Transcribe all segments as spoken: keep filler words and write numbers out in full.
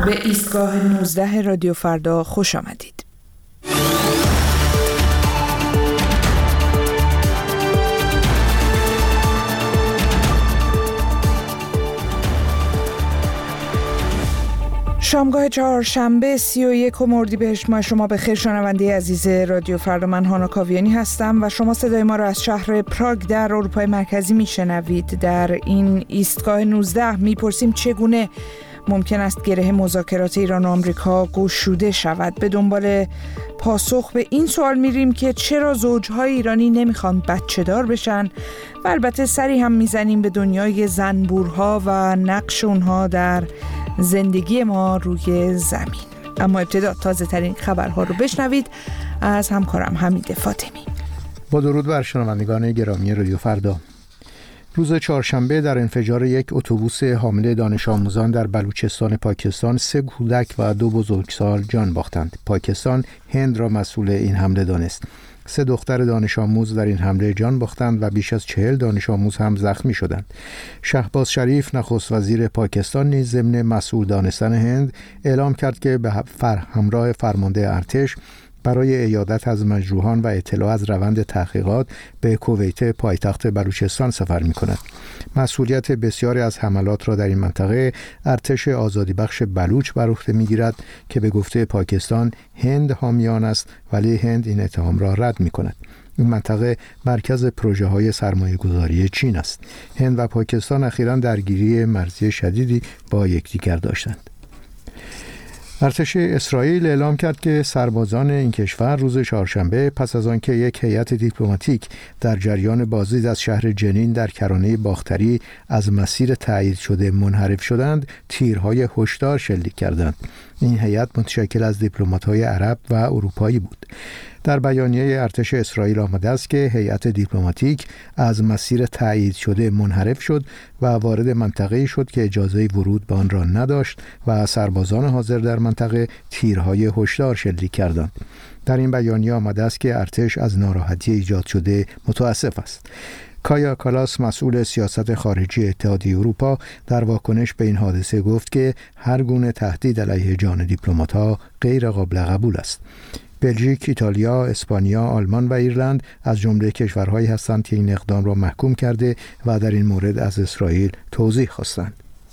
به ایستگاه نوزده رادیو فردا خوش آمدید. شامگاه چهارشنبه سی و یک اردیبهشت ماه شما به خیر. شنونده عزیز رادیو فردا، من هانا کاویانی هستم و شما صدای ما را از شهر پراگ در اروپای مرکزی میشنوید. در این ایستگاه نوزده میپرسیم چگونه ممکن است گره مذاکرات ایران و آمریکا گشوده شود. به دنبال پاسخ به این سوال میریم که چرا زوجهای ایرانی نمیخوان بچه دار بشن و البته سری هم میزنیم به دنیای زنبورها و نقش اونها در زندگی ما روی زمین. اما ابتدا تازه ترین خبرها رو بشنوید از همکارم حمید فاطمی. با درود بر شنوندگان گرامی رادیو فردا. روز چهارشنبه در انفجار یک اتوبوس حامل دانش آموزان در بلوچستان پاکستان سه کودک و دو بزرگسال جان باختند. پاکستان هند را مسئول این حمله دانست. سه دختر دانش آموز در این حمله جان باختند و بیش از چهل دانش آموز هم زخمی شدند. شهباز شریف نخست وزیر پاکستان نیز ضمن مسئول دانستن هند اعلام کرد که به فر همراه فرمانده ارتش برای عیادت از مجروحان و اطلاع از روند تحقیقات به کویت پایتخت بلوچستان سفر می‌کند. مسئولیت بسیاری از حملات را در این منطقه ارتش آزادی بخش بلوچ بر عهده می‌گیرد که به گفته پاکستان هند حامیان است، ولی هند این اتهام را رد می‌کند. این منطقه مرکز پروژه‌های سرمایه‌گذاری چین است. هند و پاکستان اخیراً درگیری مرزی شدیدی با یکدیگر داشتند. ارتش اسرائیل اعلام کرد که سربازان این کشور روز چهارشنبه پس از آنکه یک هیئت دیپلماتیک در جریان بازدید از شهر جنین در کرانه باختری از مسیر تایید شده منحرف شدند، تیرهای هشدار شلیک کردند. این هیئت متشکل از دیپلمات‌های عرب و اروپایی بود. در بیانیه ارتش اسرائیل آمده است که هیئت دیپلماتیک از مسیر تایید شده منحرف شد و وارد منطقه‌ای شد که اجازه ورود به آن را نداشت و سربازان حاضر در منطقه تیرهای هشدار شلیک کردند. در این بیانیه آمده است که ارتش از ناراحتی ایجاد شده متأسف است. کایا کالاس مسئول سیاست خارجی اتحادیه اروپا در واکنش به این حادثه گفت که هر گونه تهدید علیه جان دیپلمات‌ها غیر قابل قبول است. بلژیک، ایتالیا، اسپانیا، آلمان و ایرلند از جمله کشورهایی هستند که این اقدام را محکوم کرده و در این مورد از اسرائیل توضیح خواستند.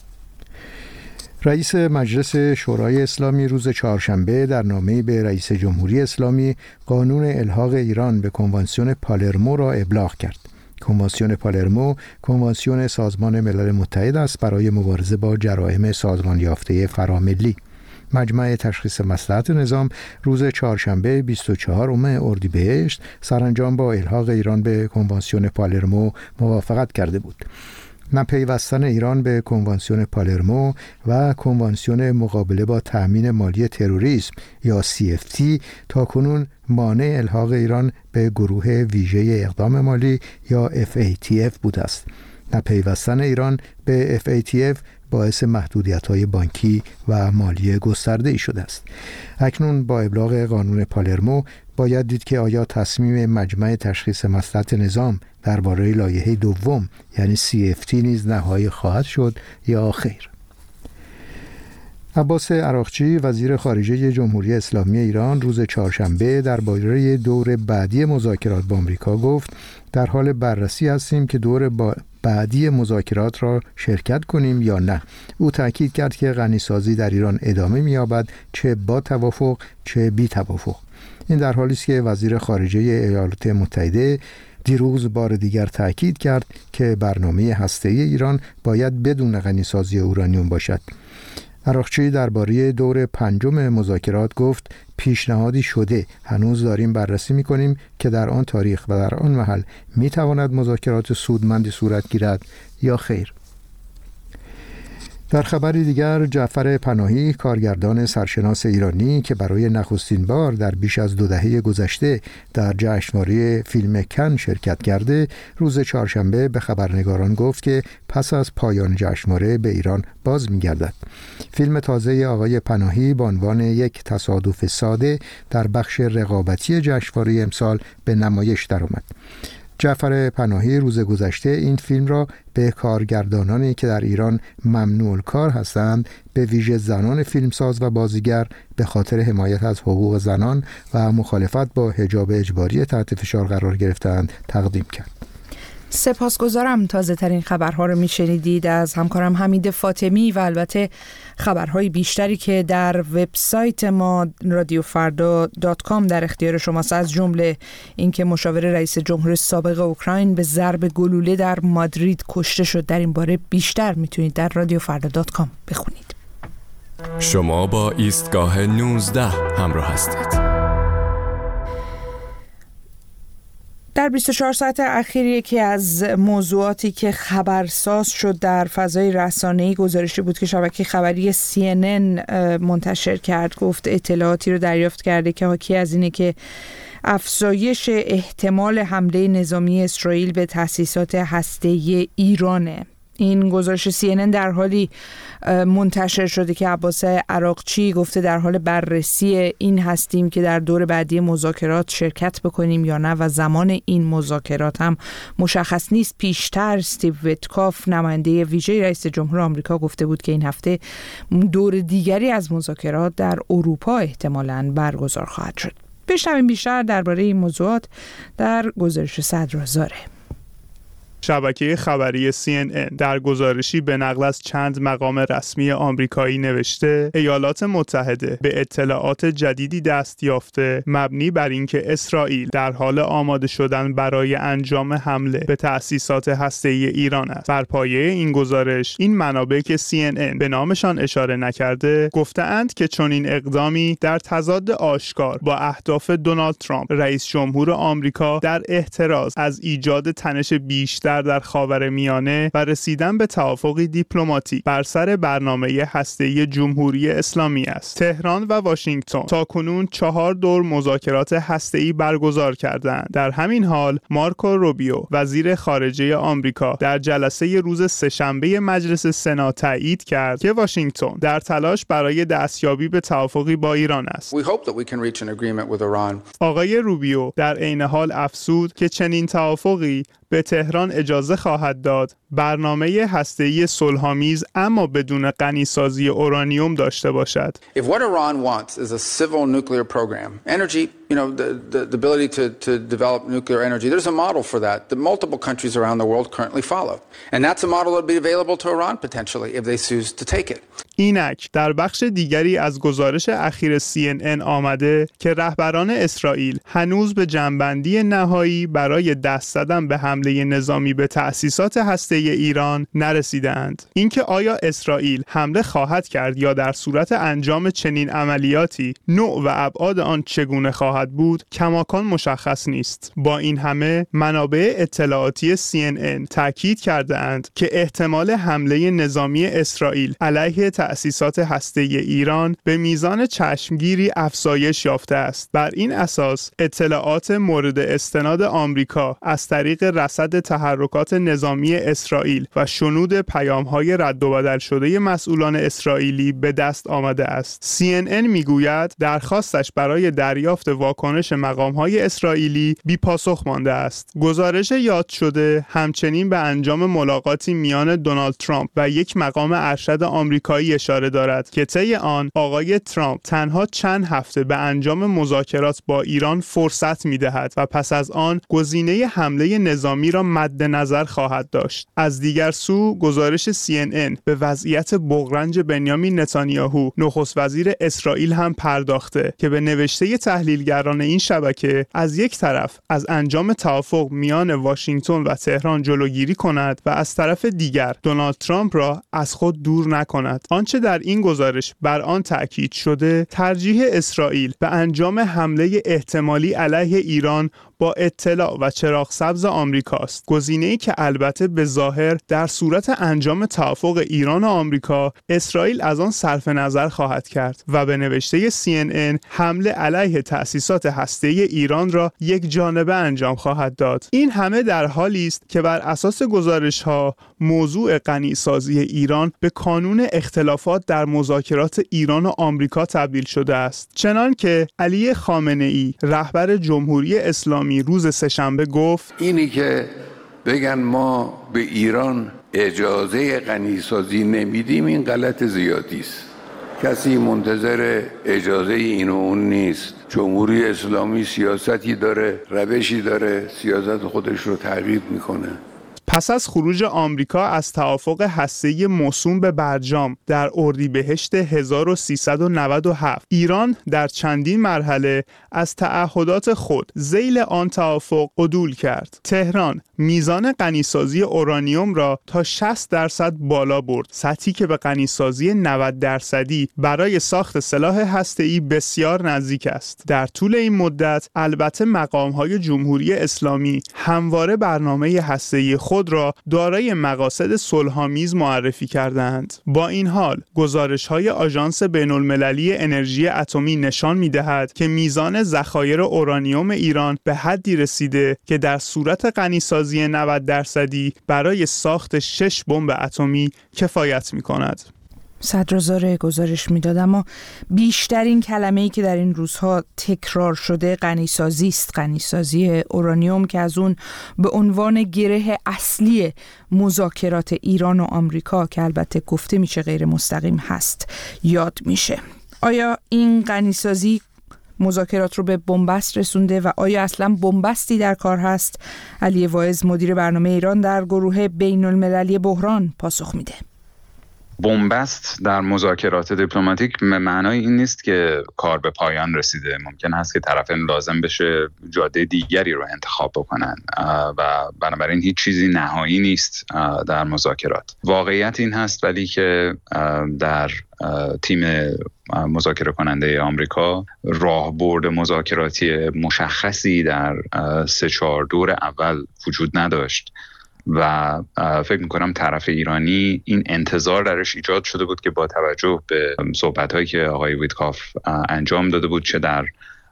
رئیس مجلس شورای اسلامی روز چهارشنبه در نامه‌ای به رئیس جمهوری اسلامی قانون الحاق ایران به کنوانسیون پالرمو را ابلاغ کرد. کنوانسیون پالرمو کنوانسیون سازمان ملل متحد است برای مبارزه با جرائم سازمان یافته فراملی. مجمع تشخیص مصلحت نظام روز چهارشنبه بیست و چهارم اردیبهشت سرانجام با الحاق ایران به کنوانسیون پالرمو موافقت کرده بود. نپیوستن ایران به کنوانسیون پالرمو و کنوانسیون مقابله با تأمین مالی تروریسم یا سی اف تی تاکنون مانع الحاق ایران به گروه ویژه اقدام مالی یا اف ای تی اف بوده است. نپیوستن ایران به اف ای تی اف باعث محدودیت‌های بانکی و مالی گسترده‌ای شده است. اکنون با ابلاغ قانون پالرمو باید دید که آیا تصمیم مجمع تشخیص مصلحت نظام درباره لایحه دوم یعنی سی اف تی نیز نهایی خواهد شد یا خیر. عباس عراقچی وزیر خارجه جمهوری اسلامی ایران روز چهارشنبه درباره دور بعدی مذاکرات با آمریکا گفت در حال بررسی هستیم که دور با بعدی مذاکرات را شرکت کنیم یا نه. او تاکید کرد که غنیسازی در ایران ادامه می‌یابد، چه با توافق چه بی توافق. این در حالی است که وزیر خارجه ایالات متحده دیروز بار دیگر تاکید کرد که برنامه هسته‌ای ایران باید بدون غنیسازی اورانیوم باشد. عراقچی درباره دور پنجم مذاکرات گفت پیشنهادی شده، هنوز داریم بررسی می‌کنیم که در آن تاریخ و در آن محل می‌تواند مذاکرات سودمندی صورت گیرد یا خیر. در خبری دیگر، جعفر پناهی کارگردان سرشناس ایرانی که برای نخستین بار در بیش از دو دهه گذشته در جشنواره فیلم کن شرکت کرده، روز چهارشنبه به خبرنگاران گفت که پس از پایان جشنواره به ایران باز می‌گردد. فیلم تازه آقای پناهی با عنوان یک تصادف ساده در بخش رقابتی جشنواره امسال به نمایش درآمد. جعفر پناهی روز گذشته این فیلم را به کارگردانانی که در ایران ممنوع الکار هستند، به ویژه زنان فیلمساز و بازیگر، به خاطر حمایت از حقوق زنان و مخالفت با حجاب اجباری تحت فشار قرار گرفتند تقدیم کرد. سپاسگزارم. تازه ترین خبرها رو میشنیدید از همکارم حمید فاطمی و البته خبرهای بیشتری که در وبسایت ما رادیو فردا دات کام در اختیار شماست، از جمله اینکه مشاور رئیس جمهور سابق اوکراین به ضرب گلوله در مادرید کشته شد. در این باره بیشتر میتونید در رادیو فردا دات کام بخونید. شما با ایستگاه نوزده همراه هستید. در بیست و چهار ساعت اخیر یکی از موضوعاتی که خبرساز شد در فضای رسانه‌ای گزارشی بود که شبکه خبری سی ان ان منتشر کرد. گفت اطلاعاتی رو دریافت کرده که حاکی از اینه که افزایش احتمال حمله نظامی اسرائیل به تأسیسات هسته‌ای ایرانه. این گزارش سی ان ان در حالی منتشر شده که عباس عراقچی گفته در حال بررسی این هستیم که در دور بعدی مذاکرات شرکت بکنیم یا نه و زمان این مذاکرات هم مشخص نیست. پیشتر استیو ویتکاف نماینده ویژه رئیس جمهور آمریکا گفته بود که این هفته دور دیگری از مذاکرات در اروپا احتمالاً برگزار خواهد شد. بشنویم بیشتر درباره این موضوعات در گزارش صدرآزاره. شبکه خبری سی ان ان در گزارشی به نقل از چند مقام رسمی آمریکایی نوشته ایالات متحده به اطلاعات جدیدی دست یافته مبنی بر اینکه اسرائیل در حال آماده شدن برای انجام حمله به تأسیسات هسته‌ای ایران است. بر پایه این گزارش این منابع که سی ان ان به نامشان اشاره نکرده گفته‌اند که چنین اقدامی در تضاد آشکار با اهداف دونالد ترامپ رئیس جمهور آمریکا در احتراز از ایجاد تنش بیشتر در خاورمیانه و رسیدن به توافقی دیپلماتیک بر سر برنامه هسته‌ای جمهوری اسلامی است. تهران و واشنگتن تاکنون چهار دور مذاکرات هسته‌ای برگزار کردند. در همین حال مارکو روبیو وزیر خارجه آمریکا در جلسه روز سه‌شنبه مجلس سنا تایید کرد که واشنگتن در تلاش برای دستیابی به توافقی با ایران است. آقای روبیو در عین حال افزود که چنین توافقی به تهران اجازه خواهد داد برنامه هسته‌ای صلح‌آمیز اما بدون غنی‌سازی اورانیوم داشته باشد. If what Iran wants is a civil nuclear program, energy, you know, the, the, the ability to, to develop nuclear energy, there's a model for that that multiple countries around the world currently follow. And that's a model that would be available to Iran potentially if they choose to take it. اینک در بخش دیگری از گزارش اخیر سی ان ان آمده که رهبران اسرائیل هنوز به جنبندی نهایی برای دست زدن به حمله نظامی به تأسیسات هسته‌ای ایران نرسیدند. اینکه آیا اسرائیل حمله خواهد کرد یا در صورت انجام چنین عملیاتی نوع و ابعاد آن چگونه خواهد بود کماکان مشخص نیست. با این همه منابع اطلاعاتی سی ان ان تاکید کرده‌اند که احتمال حمله نظامی اسرائیل علیه تأسیسات هسته‌ای ایران به میزان چشمگیری افزایش یافته است. بر این اساس اطلاعات مورد استناد آمریکا از طریق رصد تحرکات نظامی اسرائیل و شنود پیام‌های رد و بدل شده مسئولان اسرائیلی به دست آمده است. سی ان ان میگوید درخواستش برای دریافت واکنش مقام‌های اسرائیلی بی پاسخ مانده است. گزارش یاد شده همچنین به انجام ملاقاتی میان دونالد ترامپ و یک مقام ارشد آمریکایی اشاره دارد که طی آن آقای ترامپ تنها چند هفته به انجام مذاکرات با ایران فرصت می‌دهد و پس از آن گزینه حمله نظامی را مد نظر خواهد داشت. از دیگر سو گزارش سی ان ان به وضعیت بغرنج بنیامین نتانیاهو نخست وزیر اسرائیل هم پرداخته که به نوشته تحلیلگران این شبکه از یک طرف از انجام توافق میان واشنگتن و تهران جلوگیری کند و از طرف دیگر دونالد ترامپ را از خود دور نکند. آنچه در این گزارش بر آن تأکید شده ترجیح اسرائیل به انجام حمله احتمالی علیه ایران با اطلاع و چراغ سبز آمریکاست. گزینه‌ای که البته به ظاهر در صورت انجام توافق ایران و آمریکا اسرائیل از آن صرف نظر خواهد کرد و به نوشته سی ان ان حمله علیه تأسیسات هسته‌ای ایران را یک جانبه انجام خواهد داد. این همه در حالی است که بر اساس گزارش‌ها موضوع غنیسازی ایران به کانون اختلافات در مذاکرات ایران و آمریکا تبدیل شده است. چنان که علی خامنه ای رهبر جمهوری اسلامی روز سه‌شنبه گفت اینی که بگن ما به ایران اجازه غنیسازی نمیدیم این غلط زیادی است. کسی منتظر اجازه این و اون نیست. جمهوری اسلامی سیاستی داره، روشی داره، سیاست خودش رو تغییر میکنه. پس از خروج آمریکا از توافق هسته‌ای موسوم به برجام در اردیبهشت هزار و سیصد و نود و هفت، ایران در چندین مرحله از تعهدات خود ذیل آن توافق عدول کرد. تهران میزان غنیسازی اورانیوم را تا شصت درصد بالا برد، سطحی که به غنیسازی نود درصدی برای ساخت سلاح هسته‌ای بسیار نزدیک است. در طول این مدت البته مقام‌های جمهوری اسلامی همواره برنامه هسته‌ای خود را دارای مقاصد صلح‌آمیز معرفی کردند. با این حال گزارش‌های آژانس بین‌المللی انرژی اتمی نشان می‌دهد که میزان ذخایر اورانیوم ایران به حدی رسیده که در صورت غنیسازی نود درصدی برای ساخت شش بمب اتمی کفایت می‌کند. صدرآزار گزارش میداد. اما بیشترین کلمه‌ای که در این روزها تکرار شده غنیسازی است. غنیسازی اورانیوم که از اون به عنوان گره اصلی مذاکرات ایران و آمریکا که البته گفته میشه غیر مستقیم هست یاد میشه. آیا این غنیسازی مذاکرات رو به بنبست رسونده و آیا اصلا بنبستی در کار هست؟ علی واعظ مدیر برنامه ایران در گروه بین‌المللی بحران پاسخ میده. بنبست در مذاکرات دیپلماتیک معنای این نیست که کار به پایان رسیده. ممکن است که طرفین لازم بشه جاده دیگری رو انتخاب بکنن و بنابراین هیچ چیزی نهایی نیست در مذاکرات. واقعیت این هست ولی که در تیم مذاکره کننده آمریکا راهبرد مذاکراتی مشخصی در سه چهار دور اول وجود نداشت و فکر میکنم طرف ایرانی این انتظار درش ایجاد شده بود که با توجه به صحبت‌هایی که آقای ویتکاف انجام داده بود چه در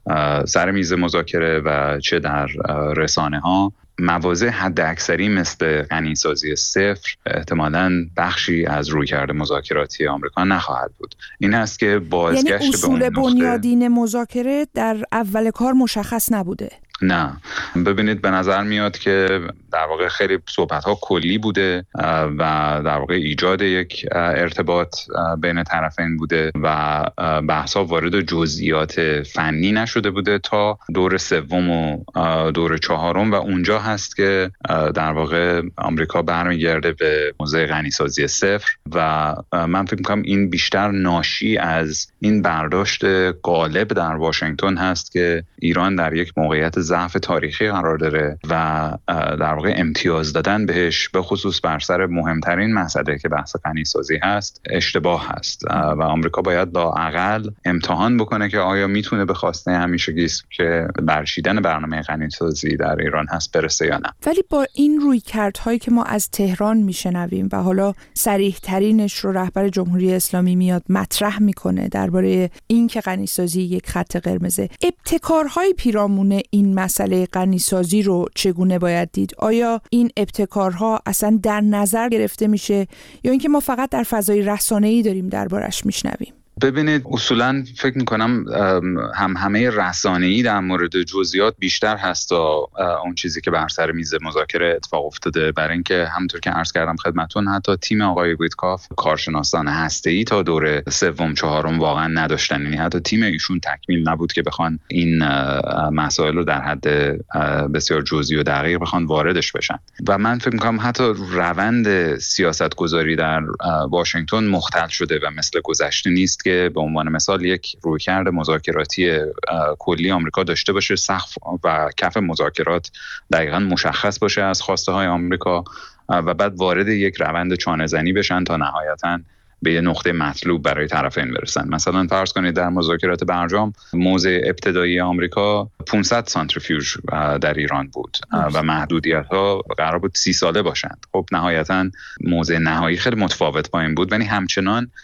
سر میز مذاکره و چه در رسانه‌ها، مواضع حد اکثری مثل غنیسازی صفر احتمالاً بخشی از رویکرد مذاکراتی آمریکا نخواهد بود. این است که بازگشت یعنی اصول به اون بنیادین مذاکره در اول کار مشخص نبوده. نه، ببینید به نظر میاد که در واقع خیلی صحبت‌ها کلی بوده و در واقع ایجاد یک ارتباط بین طرفین بوده و بحث‌ها وارد جزئیات فنی نشده بوده تا دور سوم و دور چهارم و اونجا هست که در واقع آمریکا برمیگرده به موضوع غنیسازی صفر و من فکر می‌کنم این بیشتر ناشی از این برداشت غالب در واشنگتن هست که ایران در یک موقعیت ضعف تاریخی قرار داره و در واقع امتیاز دادن بهش به خصوص بر سر مهمترین مسئله که بحث غنیسازی هست اشتباه هست و آمریکا باید لااقل امتحان بکنه که آیا میتونه به خواسته همیشگی که برچیدن برنامه غنیسازی در ایران هست برسه یا نه. ولی با این رویکردهایی که ما از تهران میشنویم و حالا صریح ترینش رو رهبر جمهوری اسلامی میاد مطرح میکنه درباره این که غنیسازی یک خط قرمزه، ابتکارهای پیرامون این مسئله غنیسازی رو چگونه باید دید؟ آیا این ابتکارها اصلا در نظر گرفته میشه یا اینکه ما فقط در فضای رسانه‌ای داریم دربارش میشنویم؟ ببینید اصولاً فکر میکنم هم همه رسانه‌ای در مورد جزئیات بیشتر هست تا اون چیزی که بر سر میز مذاکره اتفاق افتاده، برای اینکه همونطور که عرض کردم خدمتتون حتی تیم آقای ویتکاف کارشناسان هسته‌ای تا دور سوم چهارم واقعا نداشتن، یعنی حتی تیم ایشون تکمیل نبود که بخوان این مسائل رو در حد بسیار جزئی و دقیق بخوان واردش بشن و من فکر میکنم حتی روند سیاستگذاری در واشنگتن مختل شده و مثل گذشته نیست که به عنوان مثال یک رویکرد مذاکراتی کلی آمریکا داشته باشه، سقف و کف مذاکرات دقیقاً مشخص باشه از خواسته های آمریکا و بعد وارد یک روند چانه زنی بشن تا نهایتاً به یه نقطه مطلوب برای طرفین برسن. مثلا فرض کنید در مذاکرات برجام موضع ابتدایی آمریکا پانصد سانتریفیوژ در ایران بود و محدودیت ها قرار بود سی ساله باشند. خب نهایتا موضع نهایی خیلی متفاوت با این بود، ولی همچنان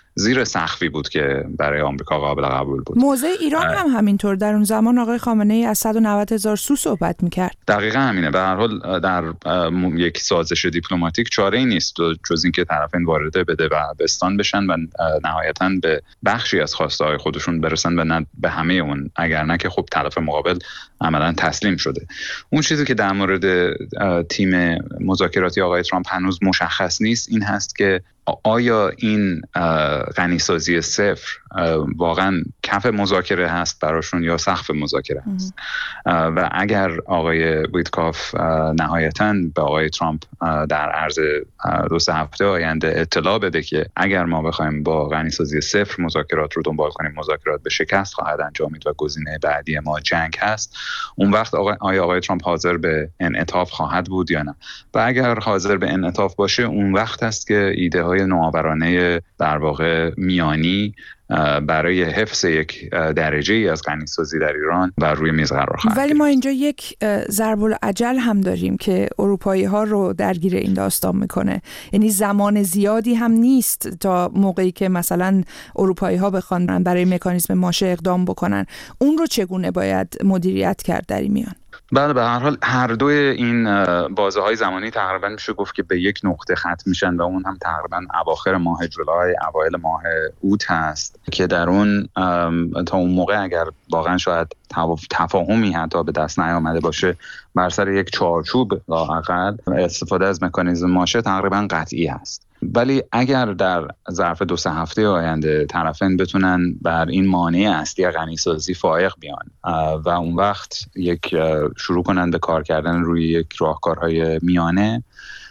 زیر سقفی بود که برای آمریکا قابل قبول بود. موضع ایران هم همینطور، در اون زمان آقای خامنه‌ای از صد و نود هزار سو صحبت میکرد. دقیقاً همینه. به هر حال در یک سازش دیپلماتیک چاره‌ای نیست جز اینکه طرفین وارد بده و بستان بشن و نهایتاً به بخشی از خواسته‌های خودشون برسن و نه به همه اون، اگر نه که خب طرف مقابل عملاً تسلیم شده. اون چیزی که در مورد تیم مذاکراتی آقای ترامپ هنوز مشخص نیست این هست که آیا این غنیسازی صفر واقعا کف مذاکره هست براشون یا سقف مذاکره هست؟ و اگر آقای ویتکاف نهایتاً به آقای ترامپ در عرض دو سه هفته آینده اطلاع بده که اگر ما بخوایم با غنیسازی صفر مذاکرات رو دنبال کنیم، مذاکرات به شکست خواهد انجامید و گزینه بعدی ما جنگ هست، اون وقت آقای آیا آقای ترامپ حاضر به انعطاف خواهد بود یا نه؟ و اگر حاضر به انعطاف باشه، اون وقت هست که ایده های نوآورانه در واقع میانی برای حفظ یک درجه ای از غنیسازی در ایران بر روی میز قرار خواهد ولی گرفت. ما اینجا یک ضرب الاجل هم داریم که اروپایی ها رو درگیر این داستان میکنه، یعنی زمان زیادی هم نیست تا موقعی که مثلا اروپایی ها بخوان برای مکانیزم ماشه اقدام بکنن. اون رو چگونه باید مدیریت کرد در این میان؟ بله، به هر حال هر دوی این بازه های زمانی تقریبا میشه گفت که به یک نقطه ختم میشن و اون هم تقریبا اواخر ماه جولای اوایل ماه اوت هست که در اون تا اون موقع اگر واقعا شاید تفاهمی حتی به دست نیامده باشه بر سر یک چارچوب لااقل استفاده از مکانیزم ماشه تقریبا قطعی هست. ولی اگر در ظرف دو سه هفته آینده طرفین بتونن بر این مانع اصلی غنیسازی فائق بیان و اون وقت یک شروع کنن به کار کردن روی یک راهکارهای میانه،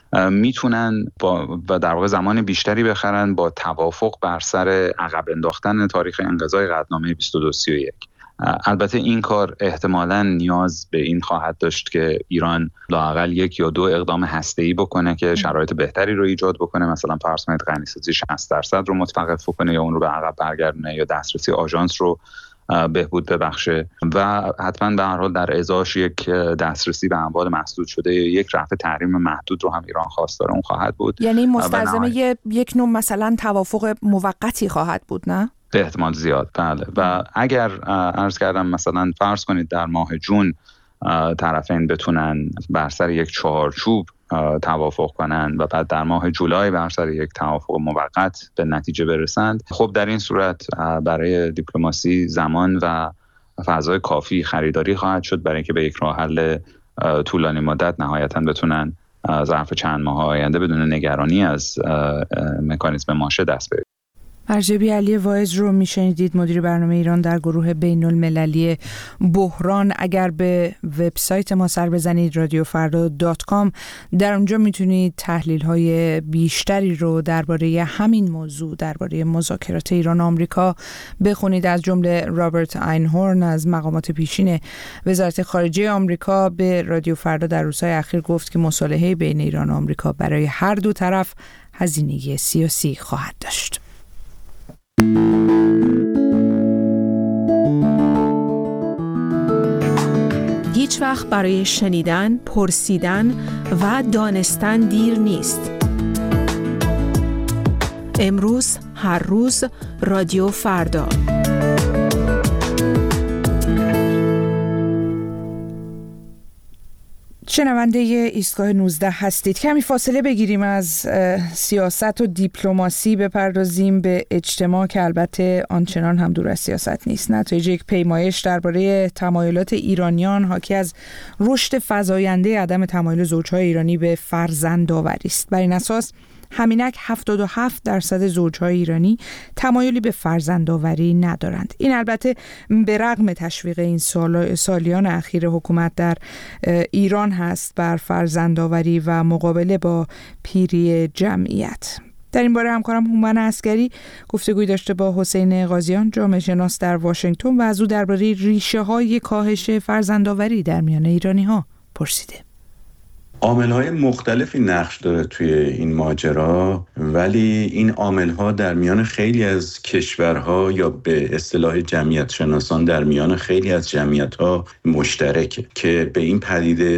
میتونن با و در واقع زمان بیشتری بخرن با توافق بر سر عقب انداختن تاریخ انقضای قطعنامه بیست و دو سی و یک. البته این کار احتمالاً نیاز به این خواهد داشت که ایران لااقل یک یا دو اقدام هسته‌ای بکنه که شرایط بهتری رو ایجاد بکنه، مثلا فرض کنید غنیسازی شصت درصد رو متوقف بکنه یا اون رو به عقب برگردونه یا دسترسی آژانس رو بهبود ببخشه و حتما به هر حال در ازاش یک دسترسی به اموال مسدود شده، یک رفع تحریم محدود رو هم ایران خواستار اون خواهد بود. یعنی مستلزم یک نوع مثلا توافق موقتی خواهد بود، نه؟ به احتمال زیاد، بله. و اگر عرض کردم مثلا فرض کنید در ماه جون طرفین بتونن بر سر یک چهارچوب توافق کنن و بعد در ماه جولای بر سر یک توافق موقت به نتیجه برسند، خب در این صورت برای دیپلماسی زمان و فضای کافی خریداری خواهد شد برای اینکه به یک راه حل طولانی مدت نهایتاً بتونن ظرف چند ماه آینده بدون نگرانی از مکانیزم ماشه دست پیدا. مرجبی علی واعظ رو میشنیدید، مدیر برنامه ایران در گروه بین المللی بحران. اگر به وبسایت ما سر بزنید رادیو فردا دات کام، در اونجا میتونید تحلیل های بیشتری رو درباره همین موضوع، درباره مذاکرات ایران آمریکا بخونید. از جمله رابرت اینهورن از مقامات پیشین وزارت خارجه آمریکا به رادیو فردا در روزهای اخیر گفت که مصالحه بین ایران و آمریکا برای هر دو طرف هزینه سیاسی خواهد داشت. هیچ وقت برای شنیدن، پرسیدن و دانستن دیر نیست. امروز، هر روز، رادیو فردا. شنونده ایستگاه نوزده هستید. کمی فاصله بگیریم از سیاست و دیپلماسی، بپردازیم به اجتماع که البته آنچنان هم دور از سیاست نیست. نتایج یک پیمایش درباره تمایلات ایرانیان حاکی از رشد فزاینده عدم تمایل زوجهای ایرانی به فرزندآوری است. بر این اساس همینک هفتاد و هفت درصد زوجهای ایرانی تمایلی به فرزندآوری ندارند. این البته به رغم تشویق این سال سالیان اخیر حکومت در ایران هست بر فرزندآوری و مقابله با پیری جمعیت. در این باره همکارم هومن عسکری گفتگوی داشته با حسین قاضیان، جامعه شناس در واشنگتن، و از او درباره ریشه های کاهش فرزندآوری در میان ایرانی ها پرسیده. عامل‌های مختلفی نقش داره توی این ماجرا، ولی این عامل‌ها در میان خیلی از کشورها یا به اصطلاح جمعیت شناسان در میان خیلی از جمعیت‌ها مشترکه که به این پدیده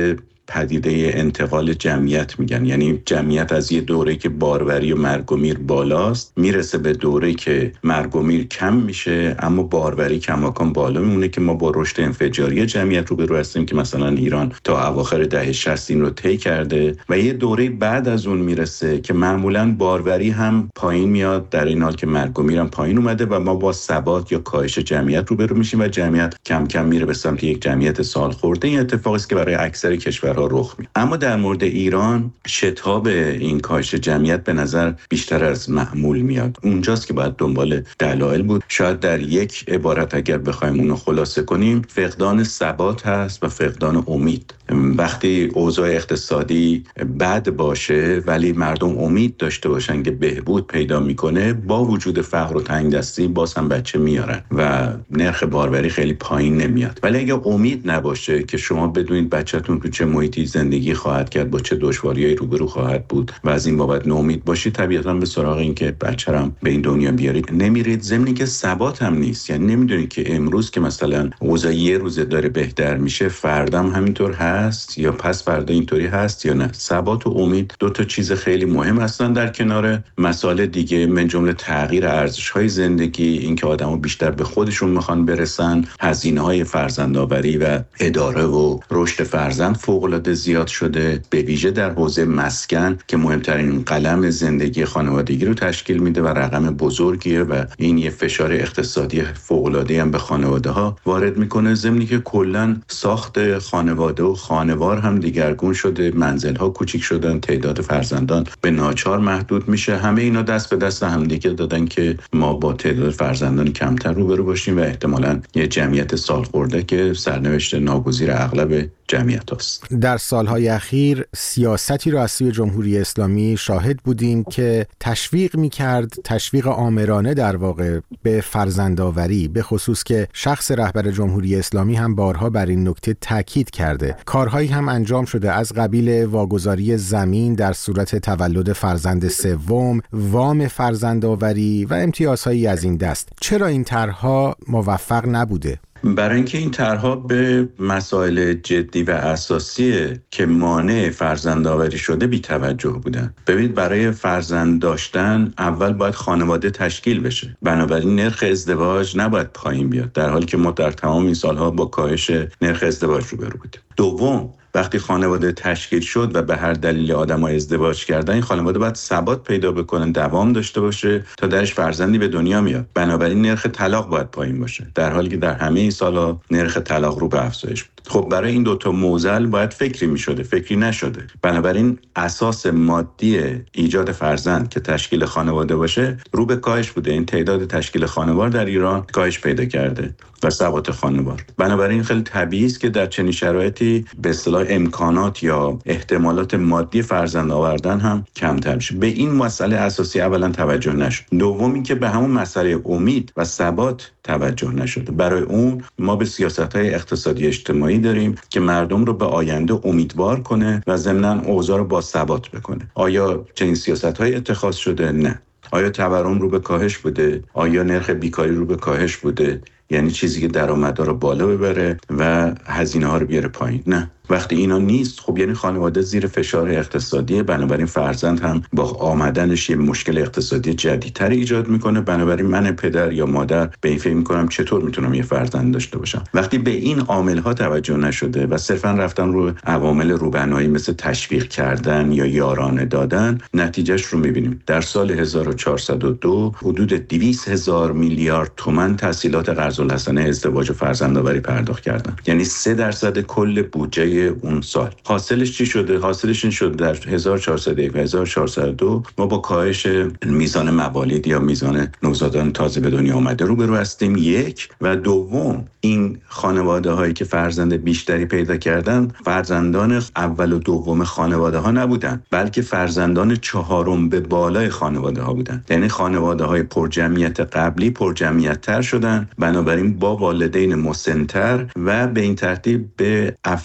پدیده انتقال جمعیت میگن. یعنی جمعیت از یه دوره که باروری و مرگ و میر بالاست میرسه به دوره که مرگ و میر کم میشه اما باروری کماکان بالا میمونه که ما با رشد انفجاری جمعیت روبرو هستیم که مثلا ایران تا اواخر دهه شصت این رو طی کرده و یه دوره بعد از اون میرسه که معمولاً باروری هم پایین میاد در این حال که مرگ و میر هم پایین اومده و ما با ثبات یا کاهش جمعیت روبرو میشیم و جمعیت کم کم میره به سمت یک جمعیت سالخورده. این اتفاقی است که برای اکثر کشورها رخ میده. اما در مورد ایران شتاب این کاهش جمعیت به نظر بیشتر از معمول میاد. اونجاست که باید دنبال دلایل بود. شاید در یک عبارت اگر بخوایم اونو خلاصه کنیم، فقدان ثبات هست و فقدان امید. وقتی اوضاع اقتصادی بد باشه ولی مردم امید داشته باشن که بهبود پیدا میکنه، با وجود فقر و تنگ دستی باز هم بچه میارن و نرخ باروری خیلی پایین نمیاد. ولی اگه امید نباشه که شما بدونید بچه‌تون تو چه محیطی زندگی خواهد کرد، با چه دشواریایی روبرو خواهد بود و از این بابت ناامید باشید، طبیعتاً به سراغ این که بچه‌رم به این دنیا بیارید نمیرید. ضمن که ثبات هم نیست. یعنی نمیدونید که امروز که مثلا اوضاع یه روزه داره بهتر میشه، فردا هم همینطور هست یا پس فردا اینطوری هست یا نه. ثبات و امید دو تا چیز خیلی مهم هستن در کنار مسائل دیگه، من جمله تغییر ارزش‌های زندگی، اینکه آدم‌ها بیشتر به خودشون میخوان برسن، هزینه‌های فرزندآوری و اداره و رشد فرزند فوق‌العاده زیاد شده، به ویژه در حوزه مسکن که مهمترین قلم زندگی خانوادگی رو تشکیل میده و رقم بزرگیه و این یه فشار اقتصادی فوق‌العاده هم به خانواده‌ها وارد میکنه. ضمن که کلاً ساخت خانواده و خانوار هم دیگرگون شده، منزل‌ها کوچیک شدن، تعداد فرزندان به ناچار محدود میشه. همه اینا دست به دست همدیگه دادن که ما با تعداد فرزندان کمتر روبرو باشیم و احتمالاً یه جمعیت سالخورده که سرنوشت ناگزیر اغلب جمعیت هست. در سالهای اخیر سیاستی را از سوی جمهوری اسلامی شاهد بودیم که تشویق می‌کرد، تشویق آمرانه در واقع به فرزندآوری، به خصوص که شخص رهبر جمهوری اسلامی هم بارها بر این نکته تاکید کرده. کارهایی هم انجام شده از قبیل واگذاری زمین در صورت تولد فرزند سوم، وام فرزندآوری و امتیازهایی از این دست. چرا این طرح‌ها موفق نبوده؟ برای اینکه این طرح‌ها به مسائل جدی و اساسی که مانع فرزندآوری شده بی توجه بودن. ببینید، برای فرزند داشتن اول باید خانواده تشکیل بشه، بنابراین نرخ ازدواج نباید پایین بیاد، در حالی که ما در تمام این سالها با کاهش نرخ ازدواج روبرو بودیم. دوم، وقتی خانواده تشکیل شد و به هر دلیل آدم‌ها ازدواج کردن، این خانواده باید ثبات پیدا بکنن، دوام داشته باشه تا درش فرزندی به دنیا میاد. بنابراین نرخ طلاق باید پایین باشه، در حالی که در همه این سال‌ها نرخ طلاق رو به افزایش بود. خب برای این دوتا معضل باید فکری میشده، فکری نشده. بنابراین اساس مادی ایجاد فرزند که تشکیل خانواده باشه رو به کاهش بوده. این تعداد تشکیل خانوار در ایران کاهش پیدا کرده و ثبات خانوار. بنابراین خیلی طبیعی است که در چنین شرایطی به اصطلاح امکانات یا احتمالات مادی فرزند آوردن هم کمتر میشه. به این مسئله اساسی اولا توجه نشد. دوم اینکه به همون مسئله امید و ثبات توجه نشده. برای اون ما به سیاست‌های اقتصادی اجتماعی داریم که مردم رو به آینده امیدوار کنه و ضمناً اوضاع رو با ثبات بکنه. آیا چنین سیاست‌های اتخاذ شده؟ نه. آیا تورم رو به کاهش بوده؟ آیا نرخ بیکاری رو به کاهش بوده؟ یعنی چیزی که درآمدها رو بالا ببره و هزینه‌ها رو بیاره پایین؟ نه. وقتی اینا نیست، خب یعنی خانواده زیر فشار اقتصادی، بنابراین فرزند هم با آمدنش یه مشکل اقتصادی جدیدتر ایجاد میکنه. بنابراین من پدر یا مادر به این فکر میکنم چطور میتونم یه فرزند داشته باشم. وقتی به این عامل‌ها توجه نشده و صرفا رفتن رو عوامل روبنایی مثل تشویق کردن یا یارانه دادن، نتیجهش رو میبینیم. در سال هزار و چهارصد و دو حدود دویست هزار میلیارد تومان تسهیلات قرض‌الحسنه ازدواج و فرزندآوری پرداخت کردن، یعنی سه درصد کل بودجه اون سال. حاصلش چی شده؟ حاصلش این شد در هزار و چهارصد و یک و هزار و چهارصد و دو ما با کاهش میزان موالید یا میزان نوزادان تازه به دنیا آمده روبرو هستیم. یک و دوم، این خانواده هایی که فرزند بیشتری پیدا کردن فرزندان اول و دوم خانواده ها نبودن، بلکه فرزندان چهارم به بالای خانواده ها بودن. یعنی خانواده های پر جمعیت قبلی پر جمعیت تر شدن، بنابراین با والدین مسن‌تر و به این ترتیب به افزایش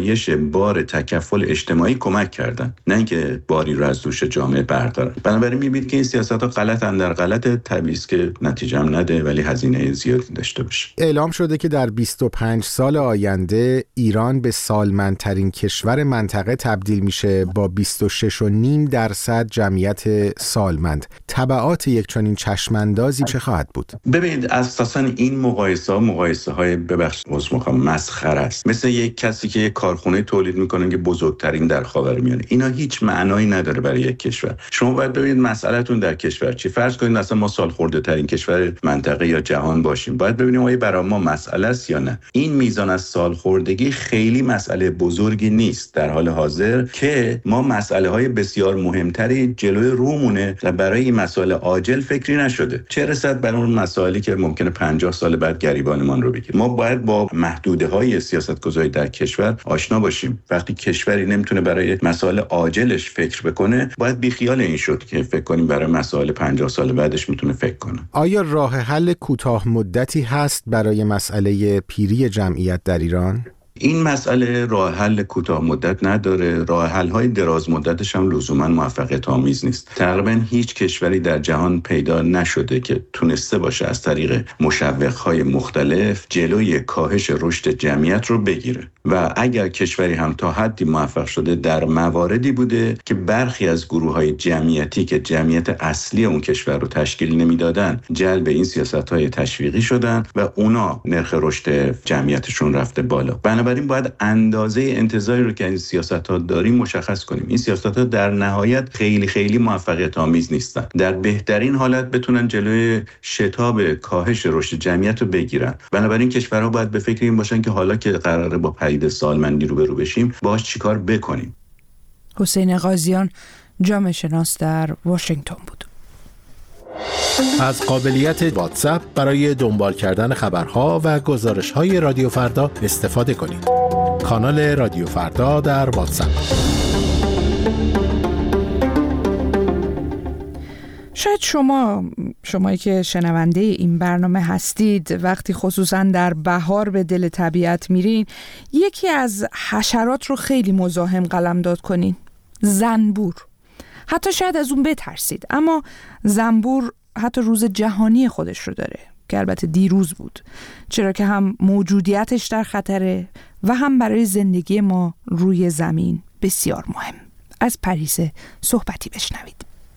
افزایش بار تکفل اجتماعی کمک کردن، نه اینکه باری رو از دوش جامعه بردارن. بنابراین می‌بینید که این سیاست‌ها غلطن در غلط، طبیعی است که نتیجه هم نده ولی هزینه زیادی داشته باشه. اعلام شده که در بیست و پنج سال آینده ایران به سالمندترین کشور منطقه تبدیل میشه با بیست و شش و نیم درصد جمعیت سالمند. تبعات یک چنین چشماندازی چه خواهد بود؟ ببینید اساساً این مقایسه ها مقایسه های ببخشید عذر مسخره است. مثل یک کسی که یک کارخونه تولید میکنه که بزرگترین در خاورمیانه. اینا هیچ معنایی نداره برای یک کشور. شما باید ببینید مسئله‌تون در کشور چی. فرض کنید مثلا ما سالخورده ترین کشور منطقه یا جهان باشیم. باید ببینیم آیا برای ما مسئله است یا نه. این میزان از سالخوردگی خیلی مسئله بزرگی نیست در حال حاضر که ما مسئله های بسیار مهمتری جلوی رومونه و برای این مسائل عاجل فکری نشده. چه رسد بر اون مسائلی که ممکنه پنجاه سال بعد گریبانمان رو بگیره. ما باید با محدوده‌های سیاست‌گذاری در کشور آشنا باشیم. وقتی کشوری نمیتونه برای مسائل عاجلش فکر بکنه، باید بیخیال این شد که فکر کنیم برای مسائل پنجاه سال بعدش میتونه فکر کنه. آیا راه حل کوتاه مدتی هست برای مسئله پیری جمعیت در ایران؟ این مسئله راه حل کوتاه مدت نداره، راه حل های دراز مدتش هم لزوما موفقیت آمیز نیست. تقریبا هیچ کشوری در جهان پیدا نشده که تونسته باشه از طریق مشوق های مختلف جلوی کاهش رشد جمعیت رو بگیره و اگر کشوری هم تا حدی موفق شده در مواردی بوده که برخی از گروه های جمعیتی که جمعیت اصلی اون کشور رو تشکیل نمیدادن جلب این سیاست های تشویقی شدن و اونا نرخ رشد جمعیتشون رفته بالا. بنابراین باید اندازه انتظاری رو که این سیاست‌ها داریم مشخص کنیم. این سیاست‌ها در نهایت خیلی خیلی موفقیت آمیز نیستن. در بهترین حالت بتونن جلوی شتاب کاهش رشد جمعیت رو بگیرن. بنابراین کشورها باید به فکر این باشن که حالا که قراره با پدیده سالمندی روبرو بشیم باهاش چیکار بکنیم. حسین قاضیان، جامعه شناس در واشنگتن بود. از قابلیت واتساپ برای دنبال کردن خبرها و گزارش‌های رادیو فردا استفاده کنید. کانال رادیو فردا در واتساپ. شاید شما شمایی که شنونده این برنامه هستید وقتی خصوصا در بهار به دل طبیعت میرین یکی از حشرات رو خیلی مزاحم قلمداد کنین. زنبور. حتی شاید از اون بترسید، اما زنبور حتی روز جهانی خودش رو داره که البته دیروز بود، چرا که هم موجودیتش در خطره و هم برای زندگی ما روی زمین بسیار مهم. از پریسه صحبتی بشنوید.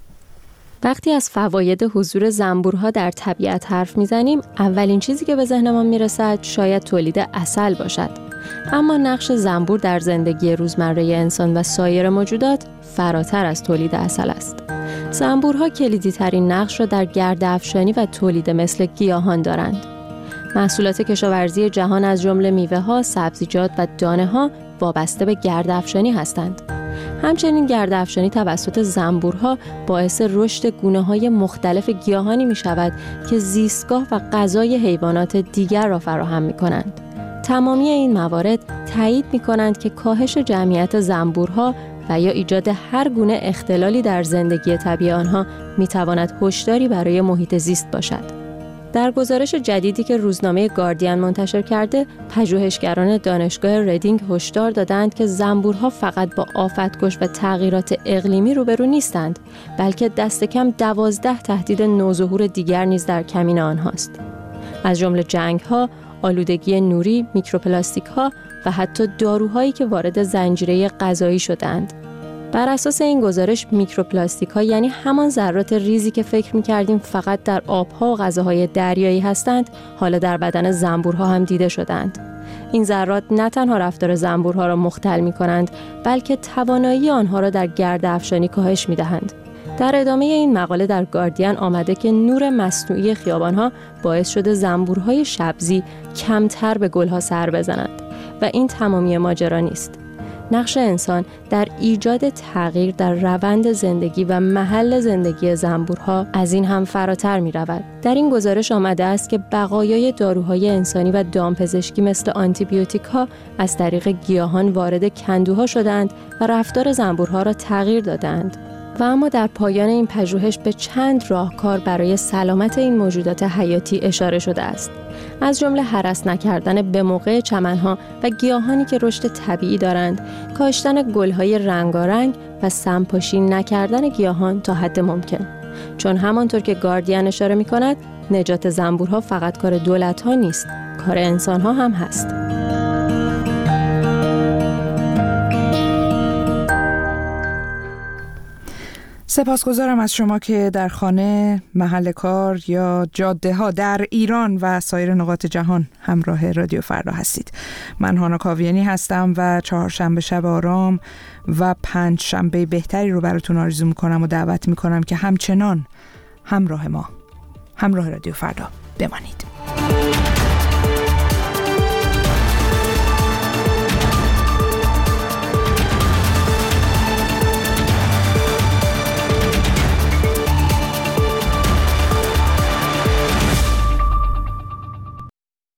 وقتی از فواید حضور زنبورها در طبیعت حرف میزنیم، اولین چیزی که به ذهنمان میرسد شاید تولید عسل باشد. اما نقش زنبور در زندگی روزمره انسان و سایر موجودات فراتر از تولید عسل است. زنبورها کلیدی ترین نقش را در گرده‌افشانی و تولید مثل گیاهان دارند. محصولات کشاورزی جهان از جمله میوه‌ها، سبزیجات و دانه‌ها وابسته به گرده‌افشانی هستند. همچنین گرده‌افشانی توسط زنبورها باعث رشد گونه‌های مختلف گیاهانی می‌شود که زیستگاه و غذای حیوانات دیگر را فراهم می‌کنند. تمامی این موارد تایید می‌کنند که کاهش جمعیت زنبورها و یا ایجاد هر گونه اختلالی در زندگی طبیعی آنها می‌تواند هشداری برای محیط زیست باشد. در گزارش جدیدی که روزنامه گاردین منتشر کرده، پژوهشگران دانشگاه ریدینگ هشدار دادند که زنبورها فقط با آفت‌کش و تغییرات اقلیمی روبرو نیستند، بلکه دست کم دوازده تهدید نوظهور دیگر نیز در کمین آنهاست. از جمله جنگ‌ها، آلودگی نوری، میکروپلاستیک‌ها و حتی داروهایی که وارد زنجیره غذایی شدند. بر اساس این گزارش میکروپلاستیک‌ها یعنی همان ذرات ریزی که فکر می‌کردیم فقط در آب‌ها و غذاهای دریایی هستند، حالا در بدن زنبورها هم دیده شدند. این ذرات نه تنها رفتار زنبورها را مختل می‌کنند، بلکه توانایی آنها را در گرده‌افشانی کاهش می‌دهند. در ادامه این مقاله در گاردین آمده که نور مصنوعی خیابان‌ها باعث شده زنبورهای شبزی کمتر به گل‌ها سر بزنند و این تمامی ماجرا نیست. نقش انسان در ایجاد تغییر در روند زندگی و محل زندگی زنبورها از این هم فراتر می رود. در این گزارش آمده است که بقایای داروهای انسانی و دامپزشکی مثل آنتیبیوتیک ها از طریق گیاهان وارد کندوها شدند و رفتار زنبورها را تغییر دادند. و اما در پایان این پژوهش به چند راهکار برای سلامت این موجودات حیاتی اشاره شده است. از جمله هرس نکردن به موقع چمنها و گیاهانی که رشد طبیعی دارند، کاشتن گل‌های رنگارنگ و سمپاشی نکردن گیاهان تا حد ممکن. چون همانطور که گاردین اشاره می‌کند، نجات زنبورها فقط کار دولت‌ها نیست، کار انسان‌ها هم هست. سپاسگزارم از شما که در خانه، محل کار یا جاده ها در ایران و سایر نقاط جهان همراه رادیو فردا هستید. من هانا کاویانی هستم و چهارشنبه شب آرام و پنج شنبه بهتری رو براتون آرزو میکنم و دعوت میکنم که همچنان همراه ما، همراه رادیو فردا بمانید.